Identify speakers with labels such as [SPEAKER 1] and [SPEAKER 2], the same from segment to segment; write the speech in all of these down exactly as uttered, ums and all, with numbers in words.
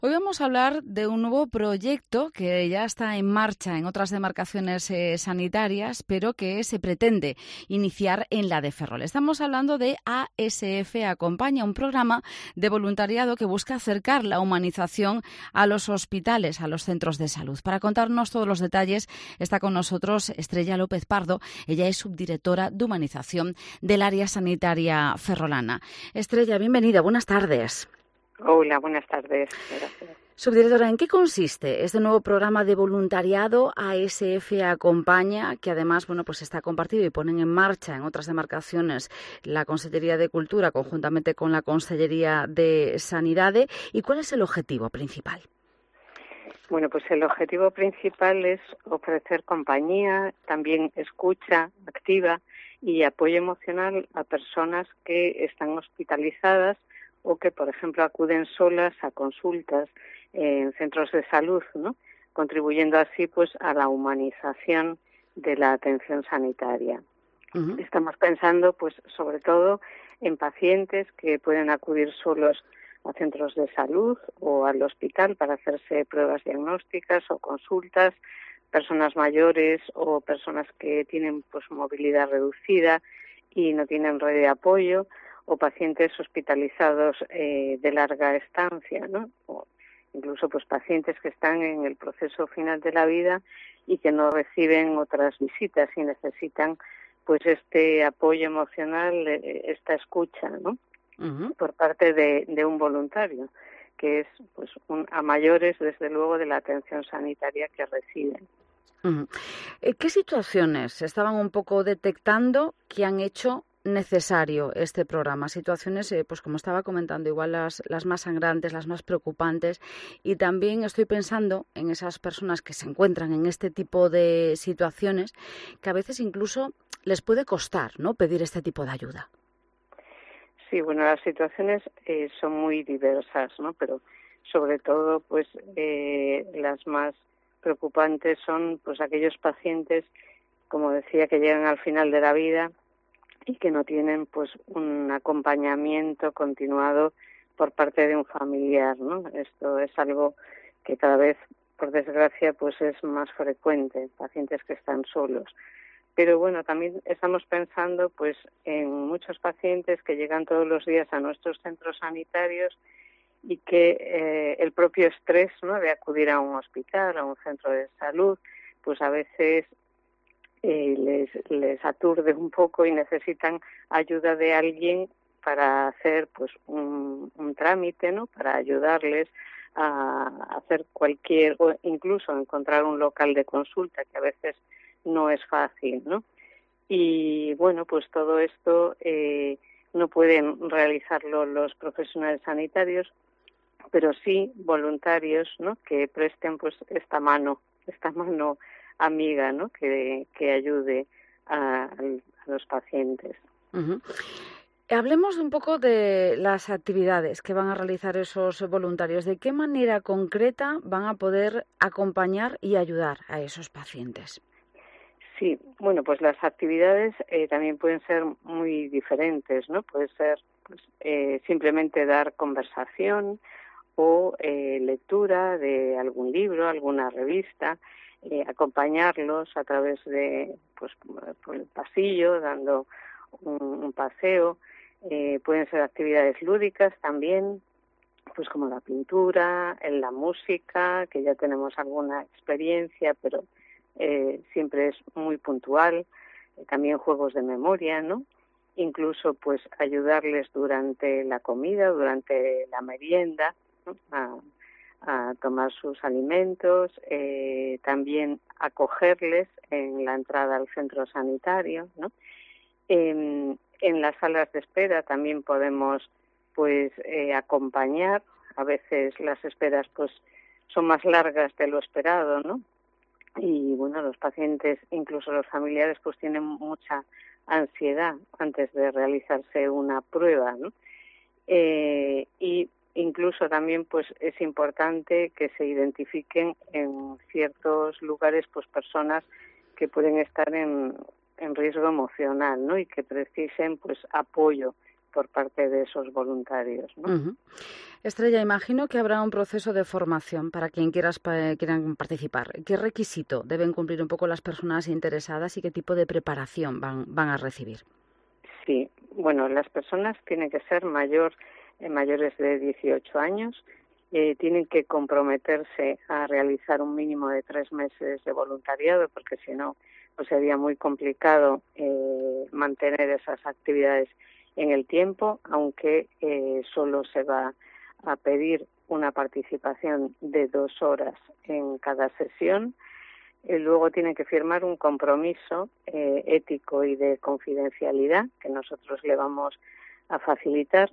[SPEAKER 1] Hoy vamos a hablar de un nuevo proyecto que ya está en marcha en otras demarcaciones eh, sanitarias, pero que se pretende iniciar en la de Ferrol. Estamos hablando de A S F Acompaña, un programa de voluntariado que busca acercar la humanización a los hospitales, a los centros de salud. Para contarnos todos los detalles está con nosotros Estrella López Pardo. Ella es subdirectora de humanización del área sanitaria ferrolana. Estrella, bienvenida. Buenas tardes.
[SPEAKER 2] Hola, buenas tardes. Gracias.
[SPEAKER 1] Subdirectora, ¿en qué consiste este nuevo programa de voluntariado A S F Acompaña, que además bueno, pues está compartido y ponen en marcha en otras demarcaciones la Consellería de Cultura conjuntamente con la Consellería de Sanidad? ¿Y cuál es el objetivo principal?
[SPEAKER 2] Bueno, pues el objetivo principal es ofrecer compañía, también escucha activa y apoyo emocional a personas que están hospitalizadas o que, por ejemplo, acuden solas a consultas en centros de salud, ¿no? Contribuyendo así pues a la humanización de la atención sanitaria. Uh-huh. Estamos pensando pues sobre todo en pacientes que pueden acudir solos a centros de salud o al hospital para hacerse pruebas diagnósticas o consultas, personas mayores o personas que tienen pues movilidad reducida y no tienen red de apoyo, o pacientes hospitalizados eh, de larga estancia, ¿no? O incluso pues pacientes que están en el proceso final de la vida y que no reciben otras visitas y necesitan pues este apoyo emocional, eh, esta escucha, ¿no? Uh-huh. Por parte de, de un voluntario, que es pues un, a mayores desde luego de la atención sanitaria que reciben.
[SPEAKER 1] Uh-huh. ¿Qué situaciones estaban un poco detectando que han hecho necesario este programa? Situaciones, eh, pues como estaba comentando, igual las, las más sangrantes, las más preocupantes, y también estoy pensando en esas personas que se encuentran en este tipo de situaciones que a veces incluso les puede costar, ¿no?, pedir este tipo de ayuda.
[SPEAKER 2] Sí, bueno, las situaciones eh, son muy diversas, ¿no?, pero sobre todo, pues eh, las más preocupantes son pues aquellos pacientes, como decía, que llegan al final de la vida y que no tienen pues un acompañamiento continuado por parte de un familiar, ¿no? Esto es algo que cada vez, por desgracia, pues es más frecuente, pacientes que están solos. Pero bueno, también estamos pensando pues en muchos pacientes que llegan todos los días a nuestros centros sanitarios y que eh, el propio estrés, ¿no?, de acudir a un hospital, a un centro de salud, pues a veces Eh, les, les aturde un poco y necesitan ayuda de alguien para hacer pues un, un trámite, ¿no?, para ayudarles a hacer cualquier, o incluso encontrar un local de consulta, que a veces no es fácil, ¿no? Y bueno, pues todo esto eh, no pueden realizarlo los profesionales sanitarios, pero sí voluntarios, ¿no?, que presten pues esta mano, esta mano amiga, ¿no?, que, que ayude a, a los pacientes.
[SPEAKER 1] Uh-huh. Hablemos un poco de las actividades que van a realizar esos voluntarios. ¿De qué manera concreta van a poder acompañar y ayudar a esos pacientes?
[SPEAKER 2] Sí, bueno, pues las actividades eh, también pueden ser muy diferentes, ¿no? Puede ser pues, eh, simplemente dar conversación o eh, lectura de algún libro, alguna revista, eh, acompañarlos a través de, pues, por el pasillo, dando un, un paseo. Eh, pueden ser actividades lúdicas también, pues como la pintura, en la música, que ya tenemos alguna experiencia, pero eh, siempre es muy puntual. Eh, también juegos de memoria, ¿no? Incluso, pues, ayudarles durante la comida, durante la merienda, ¿no?, a, a tomar sus alimentos, eh, también acogerles en la entrada al centro sanitario, ¿no? En, en las salas de espera también podemos pues eh, acompañar. A veces las esperas pues son más largas de lo esperado, ¿no? Y bueno, los pacientes, incluso los familiares, pues tienen mucha ansiedad antes de realizarse una prueba, ¿no? Eh, y incluso también pues es importante que se identifiquen en ciertos lugares pues personas que pueden estar en, en riesgo emocional, ¿no?, y que precisen pues apoyo por parte de esos voluntarios, ¿no?
[SPEAKER 1] Uh-huh. Estrella, imagino que habrá un proceso de formación para quien quieras, quieran participar. ¿Qué requisito deben cumplir un poco las personas interesadas y qué tipo de preparación van, van a recibir?
[SPEAKER 2] Sí, bueno, las personas tienen que ser mayor, eh, mayores de dieciocho años, eh, tienen que comprometerse a realizar un mínimo de tres meses de voluntariado, porque si no, pues sería muy complicado eh, mantener esas actividades en el tiempo, aunque eh, solo se va a pedir una participación de dos horas en cada sesión. Y luego tienen que firmar un compromiso eh, ético y de confidencialidad que nosotros le vamos a facilitar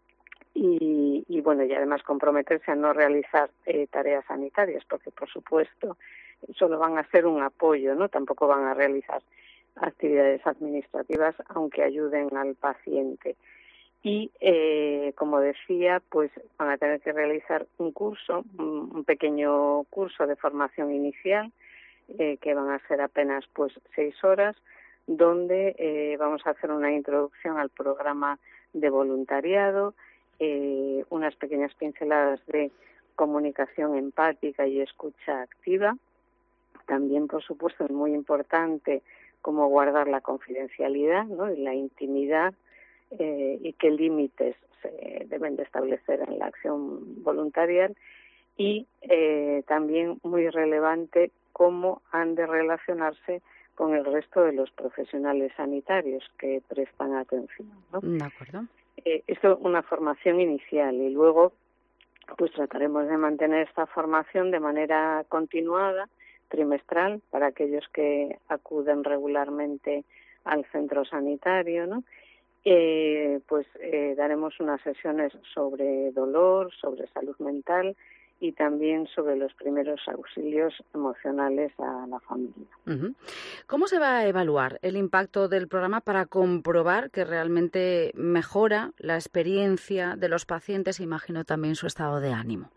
[SPEAKER 2] y, y bueno, y además comprometerse a no realizar eh, tareas sanitarias, porque por supuesto solo van a ser un apoyo, ¿no? Tampoco van a realizar actividades administrativas, aunque ayuden al paciente. Y, eh, como decía, pues van a tener que realizar un curso, un, un pequeño curso de formación inicial, eh, que van a ser apenas pues seis horas, donde eh, vamos a hacer una introducción al programa de voluntariado, eh, unas pequeñas pinceladas de comunicación empática y escucha activa. También, por supuesto, es muy importante cómo guardar la confidencialidad, ¿no? Y la intimidad, eh, y qué límites se deben de establecer en la acción voluntarial. Y eh, también muy relevante cómo han de relacionarse con el resto de los profesionales sanitarios que prestan atención, ¿no?
[SPEAKER 1] De acuerdo.
[SPEAKER 2] Eh, esto es una formación inicial y luego pues trataremos de mantener esta formación de manera continuada, trimestral, para aquellos que acuden regularmente al centro sanitario, ¿no? Eh, pues eh, daremos unas sesiones sobre dolor, sobre salud mental y también sobre los primeros auxilios emocionales a la familia.
[SPEAKER 1] Uh-huh. ¿Cómo se va a evaluar el impacto del programa para comprobar que realmente mejora la experiencia de los pacientes, imagino también su estado de ánimo?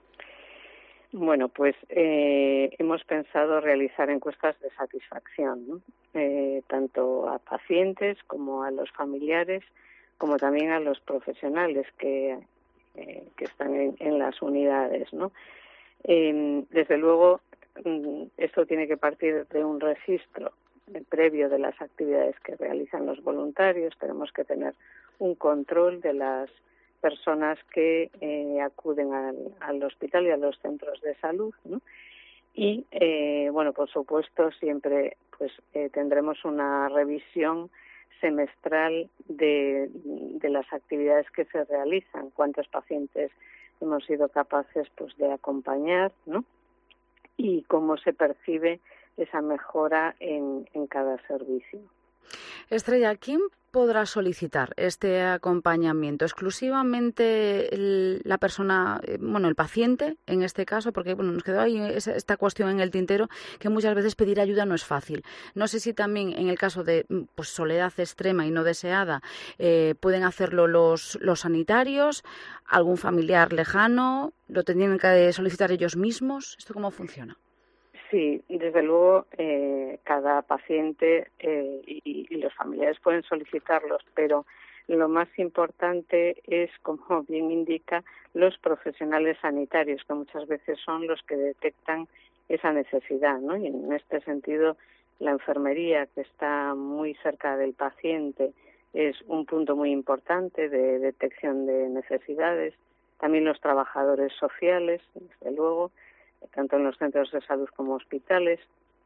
[SPEAKER 2] Bueno, pues eh, hemos pensado realizar encuestas de satisfacción, ¿no? Eh, tanto a pacientes como a los familiares, como también a los profesionales que Eh, que están en, en las unidades, ¿no? Eh, desde luego, esto tiene que partir de un registro eh, previo de las actividades que realizan los voluntarios. Tenemos que tener un control de las personas que eh, acuden al, al hospital y a los centros de salud, ¿no? Y, eh, bueno, por supuesto, siempre pues eh, tendremos una revisión semestral de, de las actividades que se realizan, cuántos pacientes hemos sido capaces pues de acompañar, ¿no? Y cómo se percibe esa mejora en, en cada servicio.
[SPEAKER 1] Estrella, ¿quién podrá solicitar este acompañamiento? ¿Exclusivamente el, la persona, bueno, el paciente en este caso? Porque bueno, nos quedó ahí esta cuestión en el tintero, que muchas veces pedir ayuda no es fácil. No sé si también en el caso de pues, soledad extrema y no deseada, eh, pueden hacerlo los, los sanitarios, algún familiar lejano, lo tendrían que solicitar ellos mismos. ¿Esto cómo funciona?
[SPEAKER 2] Sí, desde luego eh, cada paciente eh, y, y los familiares pueden solicitarlos, pero lo más importante es, como bien indica, los profesionales sanitarios, que muchas veces son los que detectan esa necesidad, ¿no? Y en este sentido, la enfermería, que está muy cerca del paciente, es un punto muy importante de detección de necesidades. También los trabajadores sociales, desde luego, tanto en los centros de salud como hospitales,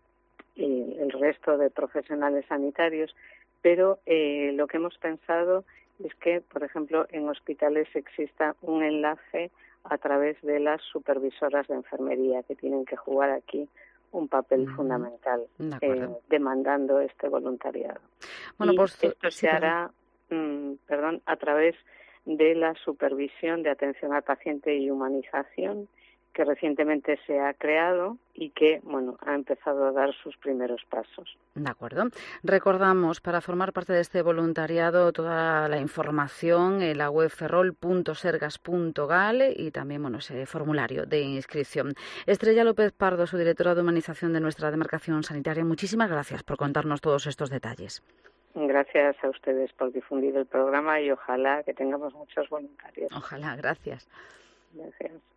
[SPEAKER 2] y el resto de profesionales sanitarios, pero eh, lo que hemos pensado es que, por ejemplo, en hospitales exista un enlace a través de las supervisoras de enfermería, que tienen que jugar aquí un papel uh-huh. fundamental, eh, demandando este voluntariado. Bueno, y pues, esto sí, se hará, mmm, perdón, a través de la supervisión de atención al paciente y humanización, que recientemente se ha creado y que, bueno, ha empezado a dar sus primeros pasos.
[SPEAKER 1] De acuerdo. Recordamos, para formar parte de este voluntariado, toda la información en la web ferrol punto sergas punto gal y también, bueno, ese formulario de inscripción. Estrella López Pardo, su directora de humanización de nuestra demarcación sanitaria, muchísimas gracias por contarnos todos estos detalles.
[SPEAKER 2] Gracias a ustedes por difundir el programa y ojalá que tengamos muchos voluntarios.
[SPEAKER 1] Ojalá, gracias.
[SPEAKER 2] Gracias.